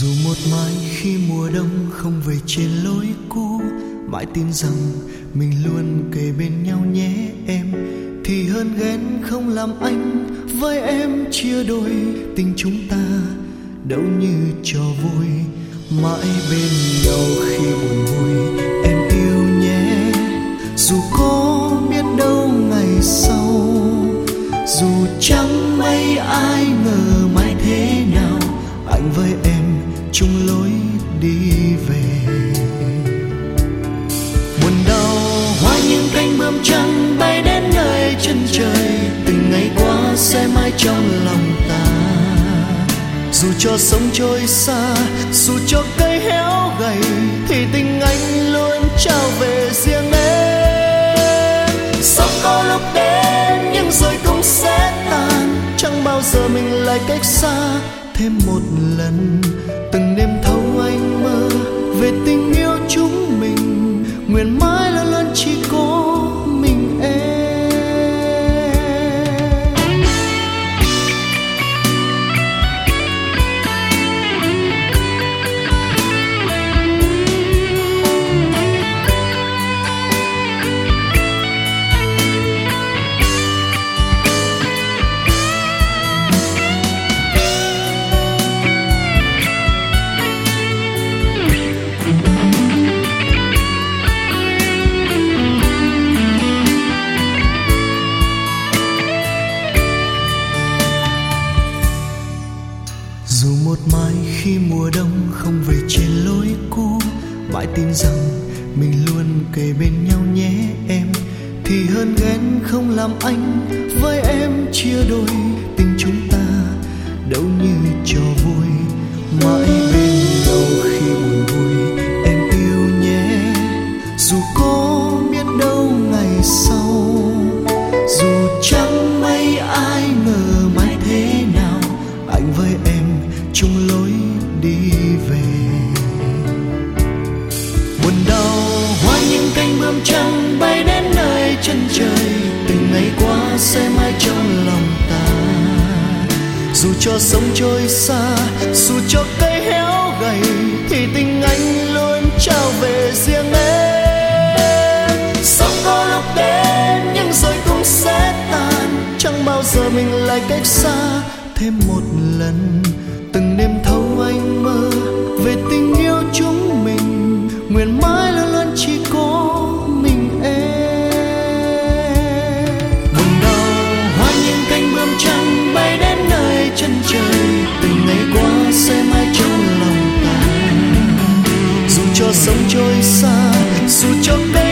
Dù một mai khi mùa đông không về trên lối cũ, mãi tin rằng mình luôn kề bên nhau nhé em. Thì hơn ghen không làm anh với em chia đôi, tình chúng ta đâu như trò vui. Mãi bên nhau khi buồn vui em yêu nhé. Dù có biết đâu ngày sau, dù chẳng mấy ai ngờ mãi thế nào, anh với em chung lối đi về. Buồn đau hoa những cánh bướm trắng bay đến nơi chân trời, từng ngày qua sẽ mãi trong lòng ta. Dù cho sông trôi xa, dù cho cây héo gầy, thì tình anh luôn trao về riêng em. Sóng có lúc đến nhưng rồi cũng sẽ tan, chẳng bao giờ mình lại cách xa thêm một lần. Từng đêm thâu anh mơ về tình yêu chúng mình, nguyện mãi luôn luôn chỉ có mình em. Dù một mai khi mùa đông không về trên lối cũ, mãi tin rằng mình luôn kề bên nhau nhé em. Thì hơn ghen không làm anh với em chia đôi, tình chúng ta đâu như trò vui. Mãi bên nhau khi buồn vui em yêu nhé. Dù có biết đâu ngày sau, dù chẳng mấy ai ngờ mãi thế nào, anh với em chung lối đi về. Buồn đau hoa những cánh bướm trắng bay đến nơi chân trời, từng ngày qua sẽ mãi trong lòng ta. Dù cho sông trôi xa, dù cho cây héo gầy, thì tình anh luôn trao về riêng em. Sóng có lúc đến nhưng rồi cũng sẽ tan, chẳng bao giờ mình lại cách xa thêm một lần. Từng đêm thâu anh mơ về tình yêu chúng mình, nguyện mãi luôn luôn chỉ có mình em. Buồn đau hoa những cánh bướm trắng bay đến nơi chân trời, từng ngày qua sẽ mãi trong lòng ta. Dù cho sông trôi xa, dù cho